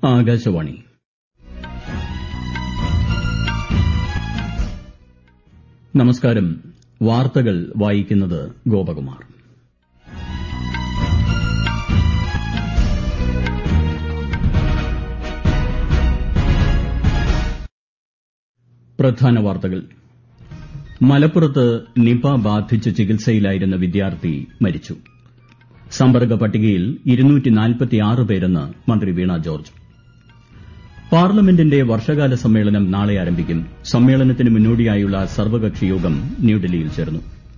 ആകാശവാണി. നമസ്കാരം. വാർത്തകൾ വായിക്കുന്നത് ഗോപകുമാർ. പ്രധാന വാർത്തകൾ. മലപ്പുറത്ത് നിപ ബാധിച്ച് ചികിത്സയിലായിരുന്ന വിദ്യാർത്ഥി മരിച്ചു. സമ്പർക്ക പട്ടികയിൽ 246 പേരെന്ന് മന്ത്രി വീണ ജോർജ്. പാർലമെന്റിന്റെ വർഷകാല സമ്മേളനം നാളെ ആരംഭിക്കും. സമ്മേളനത്തിന് മുന്നോടിയായുള്ള സർവകക്ഷി യോഗം ന്യൂഡൽഹിയിൽ ചേർന്നു.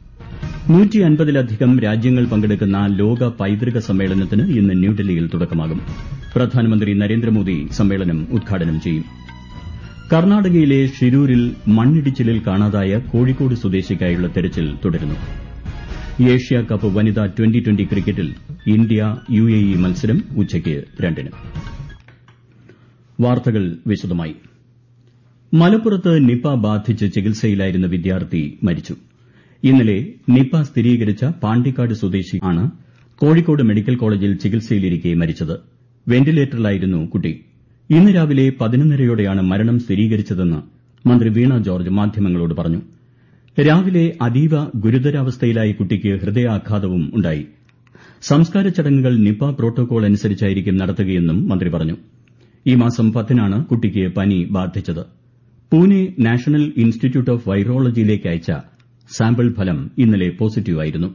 150-ലധികം രാജ്യങ്ങൾ പങ്കെടുക്കുന്ന ലോക പൈതൃക സമ്മേളനത്തിന് ഇന്ന് ന്യൂഡൽഹിയിൽ തുടക്കമാകും. പ്രധാനമന്ത്രി നരേന്ദ്രമോദി സമ്മേളനം ഉദ്ഘാടനം ചെയ്യും. കർണാടകയിലെ ഷിരൂരിൽ മണ്ണിടിച്ചിലിൽ കാണാതായ കോഴിക്കോട് സ്വദേശിക്കായുള്ള തെരച്ചിൽ തുടരുന്നു. ഏഷ്യാ കപ്പ് വനിതാ ട്വന്റി ക്രിക്കറ്റിൽ ഇന്ത്യ UAE മത്സരം ഉച്ചയ്ക്ക് 2-ന്. വാർത്തകൾ വിശദമായി. മലപ്പുറത്ത് നിപ ബാധിച്ച് ചികിത്സയിലായിരുന്ന വിദ്യാർത്ഥി മരിച്ചു. ഇന്നലെ നിപ സ്ഥിരീകരിച്ച പാണ്ടിക്കാട് സ്വദേശിയാണ് കോഴിക്കോട് മെഡിക്കൽ കോളേജിൽ ചികിത്സയിലിരിക്കെ മരിച്ചത്. വെന്റിലേറ്ററിലായിരുന്നു കുട്ടി. ഇന്ന് രാവിലെ 11:30യോടെയാണ് മരണം സ്ഥിരീകരിച്ചതെന്ന് മന്ത്രി വീണ ജോർജ് മാധ്യമങ്ങളോട് പറഞ്ഞു. രാവിലെ അതീവ ഗുരുതരാവസ്ഥയിലായ കുട്ടിക്ക് ഹൃദയാഘാതവും ഉണ്ടായി. സംസ്കാര ചടങ്ങുകൾ നിപ പ്രോട്ടോകോൾ അനുസരിച്ചായിരിക്കും നടത്തുകയെന്നും മന്ത്രി പറഞ്ഞു. ഈ മാസം 10-നാണ് കുട്ടിക്ക് പനി ബാധിച്ചത്. പൂനെ നാഷണൽ ഇൻസ്റ്റിറ്റ്യൂട്ട് ഓഫ് വൈറോളജിയിലേക്ക് അയച്ച സാമ്പിൾ ഫലം ഇന്നലെ പോസിറ്റീവായിരുന്നു.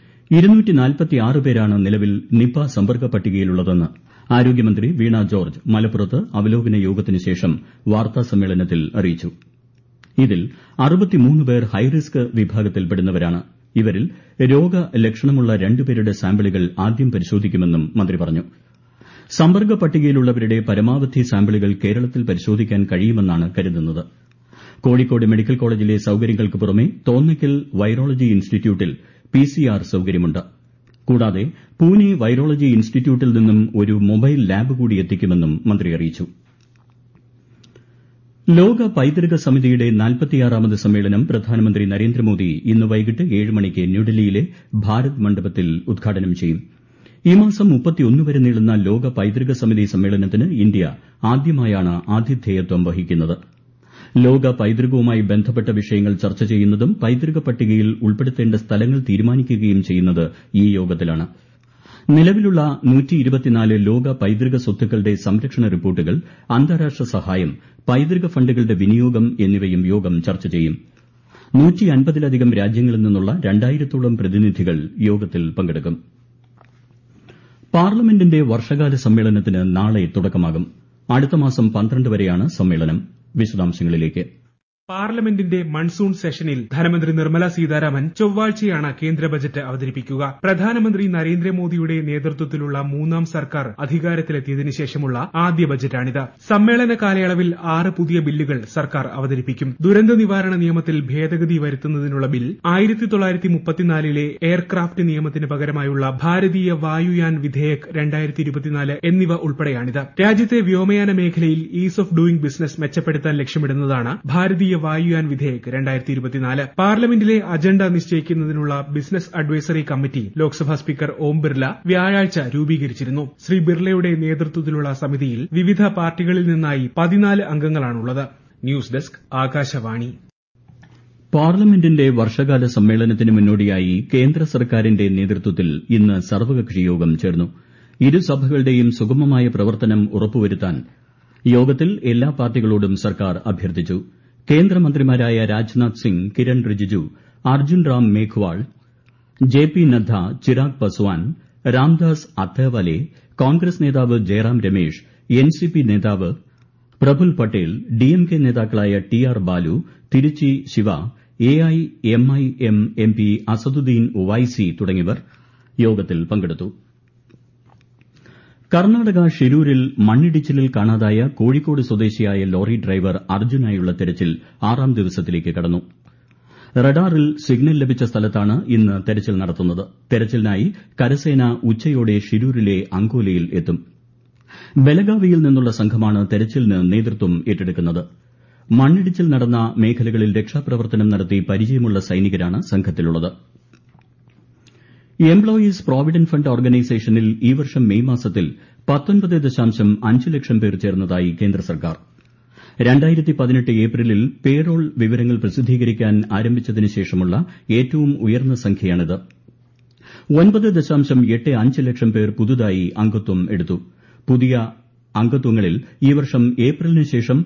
246 പേരാണ് നിലവിൽ നിപ സമ്പർക്ക പട്ടികയിലുള്ളതെന്ന് ആരോഗ്യമന്ത്രി വീണ ജോർജ് മലപ്പുറത്ത് അവലോകന യോഗത്തിന് ശേഷം വാർത്താസമ്മേളനത്തിൽ അറിയിച്ചു. ഇതിൽ 63 പേർ ഹൈറിസ്ക് വിഭാഗത്തിൽപ്പെടുന്നവരാണ്. ഇവരിൽ രോഗലക്ഷണമുള്ള 2 പേരുടെ സാമ്പിളുകൾ ആദ്യം പരിശോധിക്കുമെന്നും മന്ത്രി പറഞ്ഞു. സമ്പർക്ക പട്ടികയിലുള്ളവരുടെ പരമാവധി സാമ്പിളുകൾ കേരളത്തിൽ പരിശോധിക്കാൻ കഴിയുമെന്നാണ് കരുതുന്നത്. കോഴിക്കോട് മെഡിക്കൽ കോളേജിലെ സൌകര്യങ്ങൾക്ക് പുറമെ തോന്നയ്ക്കൽ വൈറോളജി ഇൻസ്റ്റിറ്റ്യൂട്ടിൽ PCR സൌകര്യമുണ്ട്. കൂടാതെ പൂനെ വൈറോളജി ഇൻസ്റ്റിറ്റ്യൂട്ടിൽ നിന്നും ഒരു മൊബൈൽ ലാബ് കൂടി എത്തിക്കുമെന്നും മന്ത്രി അറിയിച്ചു. ലോക പൈതൃക സമിതിയുടെ 46ാമത് സമ്മേളനം പ്രധാനമന്ത്രി നരേന്ദ്രമോദി ഇന്ന് വൈകിട്ട് 7 മണിക്ക് ന്യൂഡൽഹിയിലെ ഭാരത് മണ്ഡപത്തിൽ ഉദ്ഘാടനം ചെയ്യും. ഈ മാസം 31 വരെ നീളുന്ന ലോക പൈതൃക സമിതി സമ്മേളനത്തിന് ഇന്ത്യ ആദ്യമായാണ് ആതിഥേയത്വം വഹിക്കുന്നത്. ലോക പൈതൃകവുമായി ബന്ധപ്പെട്ട വിഷയങ്ങൾ ചർച്ച ചെയ്യുന്നതും പൈതൃക പട്ടികയിൽ ഉൾപ്പെടുത്തേണ്ട സ്ഥലങ്ങൾ തീരുമാനിക്കുകയും ചെയ്യുന്നത് ഈ യോഗത്തിലാണ്. നിലവിലുള്ള 124 ലോക പൈതൃക സ്വത്തുക്കളുടെ സംരക്ഷണ റിപ്പോർട്ടുകൾ, അന്താരാഷ്ട്ര സഹായം, പൈതൃക ഫണ്ടുകളുടെ വിനിയോഗം എന്നിവയും യോഗം ചർച്ച ചെയ്യും. 150-ലധികം രാജ്യങ്ങളിൽ നിന്നുള്ള 2000-ഓളം പ്രതിനിധികൾ യോഗത്തിൽ പങ്കെടുക്കും. പാർലമെന്റിന്റെ വർഷകാല സമ്മേളനത്തിന് നാളെ തുടക്കമാകും. അടുത്ത മാസം 12 വരെയാണ് സമ്മേളനം. വിശദാംശങ്ങളിലേക്ക്. പാർലമെന്റിന്റെ മൺസൂൺ സെഷനിൽ ധനമന്ത്രി നിർമ്മല സീതാരാമൻ ചൊവ്വാഴ്ചയാണ് കേന്ദ്ര ബജറ്റ് അവതരിപ്പിക്കുക. പ്രധാനമന്ത്രി നരേന്ദ്രമോദിയുടെ നേതൃത്വത്തിലുള്ള 3ാം സർക്കാർ അധികാരത്തിലെത്തിയതിനു ശേഷമുള്ള ആദ്യ ബജറ്റാണിത്. സമ്മേളന കാലയളവിൽ 6 പുതിയ ബില്ലുകൾ സർക്കാർ അവതരിപ്പിക്കും. ദുരന്ത നിവാരണ നിയമത്തിൽ ഭേദഗതി വരുത്തുന്നതിനുള്ള ബിൽ, 1934-ലെ എയർക്രാഫ്റ്റ് നിയമത്തിന് പകരമായുള്ള ഭാരതീയ വായുയാൻ വിധേയക് 2024 എന്നിവ ഉൾപ്പെടെയാണിത്. രാജ്യത്തെ വ്യോമയാന മേഖലയിൽ ഈസ് ഓഫ് ഡൂയിങ് ബിസിനസ് മെച്ചപ്പെടുത്താൻ ലക്ഷ്യമിടുന്നതാണ് ഭാരതീയ വായുയാൻ വിധേയക് 2024. പാർലമെന്റിലെ അജണ്ട നിശ്ചയിക്കുന്നതിനുള്ള business advisory committee Lok Sabha speaker Om Birla വ്യാഴാഴ്ച രൂപീകരിച്ചിരുന്നു. ശ്രീ ബിർലയുടെ നേതൃത്വത്തിലുള്ള സമിതിയിൽ വിവിധ പാർട്ടികളിൽ നിന്നായി 14 അംഗങ്ങളാണുള്ളത്. News desk, Akashvani. പാർലമെന്റിന്റെ വർഷകാല സമ്മേളനത്തിന് മുന്നോടിയായി കേന്ദ്ര സർക്കാരിന്റെ നേതൃത്വത്തിൽ ഇന്ന് സർവകക്ഷി യോഗം ചേർന്നു. ഇരുസഭകളുടെയും സുഗമമായ പ്രവർത്തനം ഉറപ്പുവരുത്താൻ യോഗത്തിൽ എല്ലാ പാർട്ടികളോടും സർക്കാർ അഭ്യർത്ഥിച്ചു. കേന്ദ്രമന്ത്രിമാരായ രാജ്നാഥ് സിംഗ്, കിരൺ റിജിജു, അർജുൻ റാം മേഘ്വാൾ, JP നദ്ദ, ചിരാഗ് പസ്വാൻ, രാംദാസ് അത്താവലെ, കോൺഗ്രസ് നേതാവ് ജയറാം രമേശ്, NCP നേതാവ് പ്രഫുൽ പട്ടേൽ, DMK നേതാക്കളായ TR Balu, Tiruchi Shiva, AIMIM MP Asaduddin Owaisi തുടങ്ങിയവർ യോഗത്തിൽ പങ്കെടുത്തു. കർണാടക ഷിരൂരിൽ മണ്ണിടിച്ചിലിൽ കാണാതായ കോഴിക്കോട് സ്വദേശിയായ ലോറി ഡ്രൈവർ അർജുനായുള്ള തെരച്ചിൽ 6ാം ദിവസത്തിലേക്ക് കടന്നു. റഡാറിൽ സിഗ്നൽ ലഭിച്ച സ്ഥലത്താണ് ഇന്ന് തെരച്ചിൽ നടത്തുന്നത്. തെരച്ചിലിനായി കരസേന ഉച്ചയോടെ ഷിരൂരിലെ അങ്കോലയിൽ എത്തും. ബലഗാവിയിൽ നിന്നുള്ള സംഘമാണ് തെരച്ചിലിന് നേതൃത്വം ഏറ്റെടുക്കുന്നത്. മണ്ണിടിച്ചിൽ നടന്ന മേഖലകളിൽ രക്ഷാപ്രവർത്തനം നടത്തി പരിചയമുള്ള സൈനികരാണ് സംഘത്തിലുള്ളത്. എംപ്ലോയീസ് പ്രോവിഡന്റ് ഫണ്ട് ഓർഗനൈസേഷനിൽ ഈ വർഷം മെയ് മാസത്തിൽ 19.5 ലക്ഷം പേർ ചേർന്നതായി കേന്ദ്ര സർക്കാർ. 2018 ഏപ്രിലിൽ പേറോൾ വിവരങ്ങൾ പ്രസിദ്ധീകരിക്കാൻ ആരംഭിച്ചതിന് ശേഷമുള്ള ഏറ്റവും ഉയർന്ന സംഖ്യയാണിത്. 9.85 ലക്ഷം പേർ പുതുതായി അംഗത്വം എടുത്തു. പുതിയ അംഗത്വങ്ങളിൽ ഈ വർഷം ഏപ്രിലിന് ശേഷം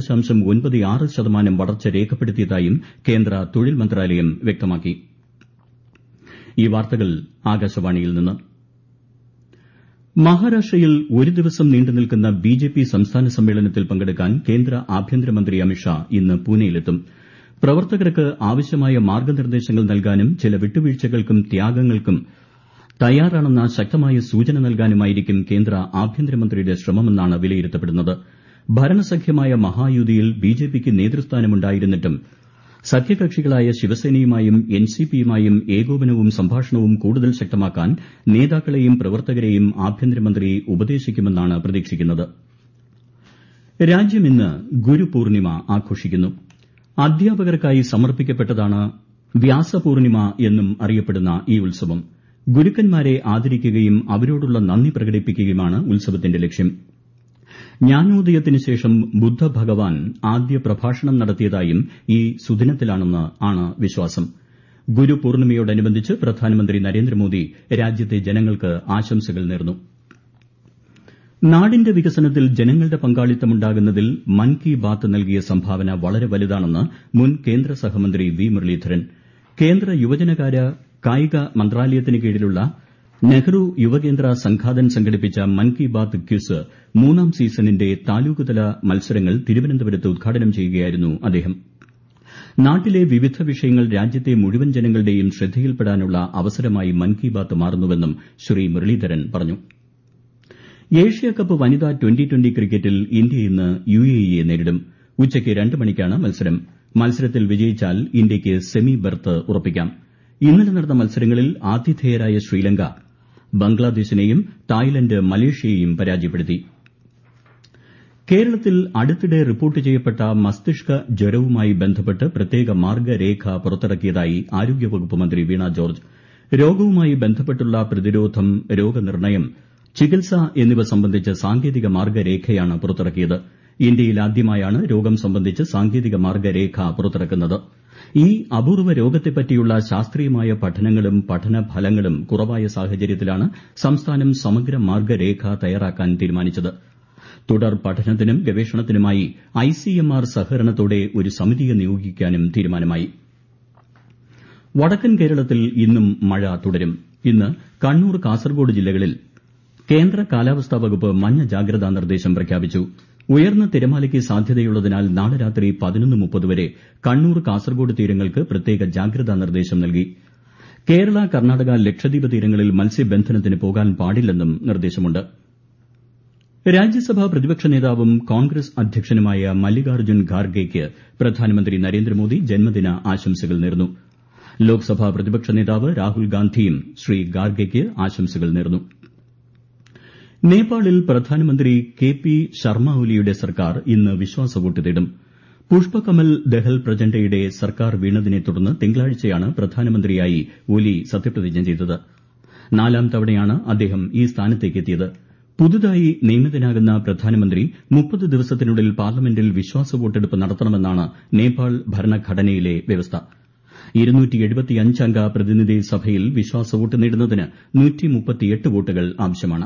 10.96% വളർച്ച രേഖപ്പെടുത്തിയതായും കേന്ദ്ര തൊഴിൽ മന്ത്രാലയം വ്യക്തമാക്കി. ഈ വാർത്തകൾ ആകാശവാണിയിൽ നിന്ന്. മഹാരാഷ്ട്രയിൽ ഒരു ദിവസം നീണ്ടുനിൽക്കുന്ന ബിജെപി സംസ്ഥാന സമ്മേളനത്തിൽ പങ്കെടുക്കാൻ കേന്ദ്ര ആഭ്യന്തരമന്ത്രി അമിത്ഷാ ഇന്ന് പൂനെയിലെത്തും. പ്രവർത്തകർക്ക് ആവശ്യമായ മാർഗ്ഗനിർദ്ദേശങ്ങൾ നൽകാനും ചില വിട്ടുവീഴ്ചകൾക്കും ത്യാഗങ്ങൾക്കും തയ്യാറാണെന്ന ശക്തമായ സൂചന നൽകാനുമായിരിക്കും കേന്ദ്ര ആഭ്യന്തരമന്ത്രിയുടെ ശ്രമമെന്നാണ് വിലയിരുത്തപ്പെടുന്നത്. ഭരണസഖ്യമായ മഹായുതിയിൽ ബിജെപിക്ക് നേതൃസ്ഥാനമുണ്ടായിരുന്നിട്ടും സഖ്യകക്ഷികളായ ശിവസേനയുമായും എൻസിപിയുമായും ഏകോപനവും സംഭാഷണവും കൂടുതൽ ശക്തമാക്കാൻ നേതാക്കളെയും പ്രവർത്തകരെയും ആഭ്യന്തരമന്ത്രി ഉപദേശിക്കുമെന്നാണ് പ്രതീക്ഷിക്കുന്നത്. രാജ്യം ഇന്ന് ഗുരുപൂർണിമ ആഘോഷിക്കുന്നു. അധ്യാപകർക്കായി സമർപ്പിക്കപ്പെട്ടതാണ് വ്യാസപൂർണിമ എന്നും അറിയപ്പെടുന്ന ഈ ഉത്സവം. ഗുരുക്കന്മാരെ ആദരിക്കുകയും അവരോടുള്ള നന്ദി പ്രകടിപ്പിക്കുകയുമാണ് ഉത്സവത്തിന്റെ ലക്ഷ്യം. ജ്ഞാനോദയത്തിന് ശേഷം ബുദ്ധഭഗവാൻ ആദ്യ പ്രഭാഷണം നടത്തിയതായും ഈ സുദിനത്തിലാണെന്നാണ് വിശ്വാസം. ഗുരുപൂർണിമയോടനുബന്ധിച്ച് പ്രധാനമന്ത്രി നരേന്ദ്രമോദി രാജ്യത്തെ ജനങ്ങൾക്ക് ആശംസകൾ നേർന്നു. നാടിന്റെ വികസനത്തിൽ ജനങ്ങളുടെ പങ്കാളിത്തമുണ്ടാകുന്നതിൽ മൻ കി ബാത്ത് നൽകിയ സംഭാവന വളരെ വലുതാണെന്ന് മുൻ കേന്ദ്ര സഹമന്ത്രി വി മുരളീധരൻ. കേന്ദ്ര യുവജനകാര്യ കായിക മന്ത്രാലയത്തിന് കീഴിലുള്ള നെഹ്റു യുവകേന്ദ്ര സംഘാതൻ സംഘടിപ്പിച്ച മൻ കി ബാത്ത് ക്വിസ് 3ാം സീസണിന്റെ താലൂക്ക്തല മത്സരങ്ങൾ തിരുവനന്തപുരത്ത് ഉദ്ഘാടനം ചെയ്യുകയായിരുന്നു അദ്ദേഹം. നാട്ടിലെ വിവിധ വിഷയങ്ങൾ രാജ്യത്തെ മുഴുവൻ ജനങ്ങളുടെയും ശ്രദ്ധയിൽപ്പെടാനുള്ള അവസരമായി മൻ കി ബാത്ത് മാറുന്നുവെന്നും ശ്രീ മുരളീധരൻ പറഞ്ഞു. ഏഷ്യാകപ്പ് വനിതാ ട്വന്റി ക്രിക്കറ്റിൽ ഇന്ത്യ ഇന്ന് യുഎഇയെ നേരിടും. ഉച്ചയ്ക്ക് 2 മണിക്കാണ് മത്സരം. മത്സരത്തിൽ വിജയിച്ചാൽ ഇന്ത്യയ്ക്ക് സെമി ബെർത്ത് ഉറപ്പിക്കാം. ഇന്നലെ നടന്ന മത്സരങ്ങളിൽ ആതിഥേയരായ ശ്രീലങ്ക ബംഗ്ലാദേശിനെയും തായ്ലന്റ് മലേഷ്യയെയും പരാജയപ്പെടുത്തി. കേരളത്തിൽ അടുത്തിടെ റിപ്പോർട്ട് ചെയ്യപ്പെട്ട മസ്തിഷ്ക ജ്വരവുമായി ബന്ധപ്പെട്ട് പ്രത്യേക മാർഗ്ഗരേഖ പുറത്തിറക്കിയതായി ആരോഗ്യവകുപ്പ് മന്ത്രി വീണ ജോർജ്. രോഗവുമായി ബന്ധപ്പെട്ടുള്ള പ്രതിരോധം, രോഗനിർണയം, ചികിത്സ എന്നിവ സംബന്ധിച്ച് സാങ്കേതിക മാർഗ്ഗരേഖയാണ് പുറത്തിറക്കിയത്. ഇന്ത്യയിൽ ആദ്യമായാണ് രോഗം സംബന്ധിച്ച് സാങ്കേതിക മാർഗ്ഗരേഖ പുറത്തിറക്കുന്നത്. ഈ അപൂർവ രോഗത്തെപ്പറ്റിയുള്ള ശാസ്ത്രീയമായ പഠനങ്ങളും പഠനഫലങ്ങളും കുറവായ സാഹചര്യത്തിലാണ് സംസ്ഥാനം സമഗ്ര മാർഗ്ഗരേഖ തയ്യാറാക്കാൻ തീരുമാനിച്ചത്. തുടർ പഠനത്തിനും ഗവേഷണത്തിനുമായി ഐസിഎംആർ സഹകരണത്തോടെ ഒരു സമിതിയെ നിയോഗിക്കാനും തീരുമാനമായി. വടക്കൻ കേരളത്തിൽ ഇന്നും മഴ തുടരും. ഇന്ന് കണ്ണൂർ, കാസർഗോഡ് ജില്ലകളിൽ കേന്ദ്ര കാലാവസ്ഥാ വകുപ്പ് മഞ്ഞ ജാഗ്രതാ നിർദ്ദേശം പ്രഖ്യാപിച്ചു. ഉയർന്ന തിരമാലയ്ക്ക് സാധ്യതയുള്ളതിനാൽ നാളെ രാത്രി 11:30 വരെ കണ്ണൂർ, കാസർഗോഡ് തീരങ്ങൾക്ക് പ്രത്യേക ജാഗ്രതാ നിർദ്ദേശം നൽകി. കേരള, കർണാടക, ലക്ഷദ്വീപ് തീരങ്ങളിൽ മത്സ്യബന്ധനത്തിന് പോകാൻ പാടില്ലെന്നും നിർദ്ദേശമുണ്ട്. രാജ്യസഭാ പ്രതിപക്ഷ നേതാവും കോൺഗ്രസ് അധ്യക്ഷനുമായ മല്ലികാർജ്ജുൻ ഖാർഗെയ്ക്ക് പ്രധാനമന്ത്രി നരേന്ദ്രമോദി ജന്മദിന ആശംസകൾ നേർന്നു. ലോക്സഭാ പ്രതിപക്ഷ നേതാവ് രാഹുൽ ഗാന്ധിയും ശ്രീ ഖാർഗെയ്ക്ക് ആശംസകൾ നേർന്നു. നേപ്പാളിൽ പ്രധാനമന്ത്രി കെ പി ശർമ്മ ഒലിയുടെ സർക്കാർ ഇന്ന് വിശ്വാസവോട്ട് തേടും. പുഷ്പകമൽ ദഹൽ പ്രചണ്ഡയുടെ സർക്കാർ വീണതിനെ തുടർന്ന് തിങ്കളാഴ്ചയാണ് പ്രധാനമന്ത്രിയായി ഒലി സത്യപ്രതിജ്ഞ ചെയ്തത്. 4ാം തവണയാണ് അദ്ദേഹം ഈ സ്ഥാനത്തേക്കെത്തിയത്. പുതുതായി നിയമിതനാകുന്ന പ്രധാനമന്ത്രി 30 ദിവസത്തിനുള്ളിൽ പാർലമെന്റിൽ വിശ്വാസവോട്ടെടുപ്പ് നടത്തണമെന്നാണ് നേപ്പാൾ ഭരണഘടനയിലെ വ്യവസ്ഥ. 275 അംഗ പ്രതിനിധി സഭയിൽ വിശ്വാസവോട്ട് നേടുന്നതിന് 138 വോട്ടുകൾ ആവശ്യമാണ്.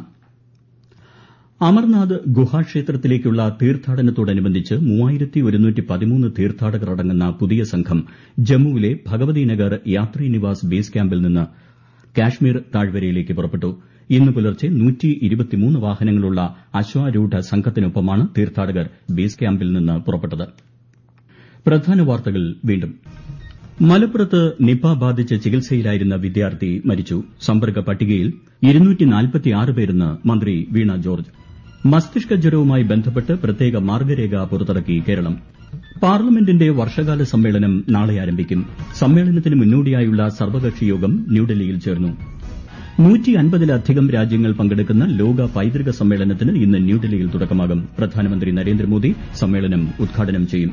അമർനാഥ് ഗുഹാക്ഷേത്രത്തിലേക്കുള്ള തീർത്ഥാടനത്തോടനുബന്ധിച്ച് 3113 തീർത്ഥാടകർ അടങ്ങുന്ന പുതിയ സംഘം ജമ്മുവിലെ ഭഗവതി നഗർ യാത്രി നിവാസ് ബേസ് ക്യാമ്പിൽ നിന്ന് കാശ്മീർ താഴ്വരയിലേക്ക് പുറപ്പെട്ടു. ഇന്ന് പുലർച്ചെ 123 വാഹനങ്ങളുള്ള അശ്വാരൂഢ സംഘത്തിനൊപ്പമാണ് തീർത്ഥാടകർ ബേസ് ക്യാമ്പിൽ നിന്ന് പുറപ്പെട്ടത്. പ്രധാന വാർത്തകൾ വീണ്ടും. മലപ്പുറത്ത് നിപ ബാധിച്ച് ചികിത്സയിലായിരുന്ന വിദ്യാർത്ഥി മരിച്ചു. സമ്പർക്ക പട്ടികയിൽ 246 പേരെന്ന് മന്ത്രി വീണ ജോർജ്. മസ്തിഷ്ക ജ്വരവുമായി ബന്ധപ്പെട്ട് പ്രത്യേക മാർഗ്ഗരേഖ പുറത്തിറക്കി കേരളം. പാർലമെന്റിന്റെ വർഷകാല സമ്മേളനം നാളെ ആരംഭിക്കും. സമ്മേളനത്തിന് മുന്നോടിയായുള്ള സർവകക്ഷി യോഗം ന്യൂഡൽഹിയിൽ ചേർന്നു. 150-ലധികം രാജ്യങ്ങൾ പങ്കെടുക്കുന്ന ലോക പൈതൃക സമ്മേളനത്തിന് ഇന്ന് ന്യൂഡൽഹിയിൽ തുടക്കമാകും. പ്രധാനമന്ത്രി നരേന്ദ്രമോദി സമ്മേളനം ഉദ്ഘാടനം ചെയ്യും.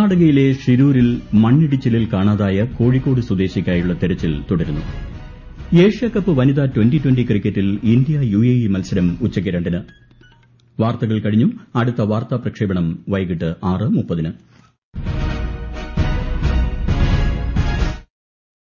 കർണാടകയിലെ ഷിരൂരിൽ മണ്ണിടിച്ചിലിൽ കാണാതായ കോഴിക്കോട് സ്വദേശിക്കായുള്ള തെരച്ചിൽ തുടരുന്നു. ഏഷ്യാകപ്പ് വനിതാ ട്വന്റി ക്രിക്കറ്റിൽ ഇന്ത്യ UAE മത്സരം ഉച്ചയ്ക്ക് 2-ന്. വാർത്തകൾ കഴിഞ്ഞു. അടുത്ത വാർത്താ പ്രക്ഷേപണം വൈകിട്ട് 6:30-ന്.